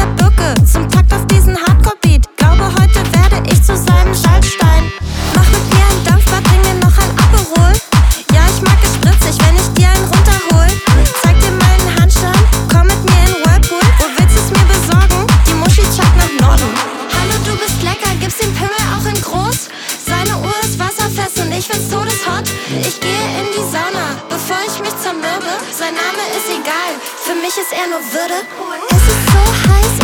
der Birke zum Takt auf diesen Hardcore-Beat. Glaube, heute werde ich zu seinem Schaltstein. Mach mit mir ein Dampfbad, bring mir noch ein Aperol. Ja, ich mag es spritzig, wenn ich dir einen runterhol. Zeig dir meinen Handstand, komm mit mir in Whirlpool. Wo willst du's mir besorgen? Die Muschi zeigt nach Norden. Hallo, du bist lecker, gibst den Pimmel auch in groß? Seine Uhr ist wasserfest und ich find's todeshot. Ich gehe in die Sauna, bevor ich mich zermürbe. Sein Name ist egal, für mich ist er nur Würde. Es ist so heiß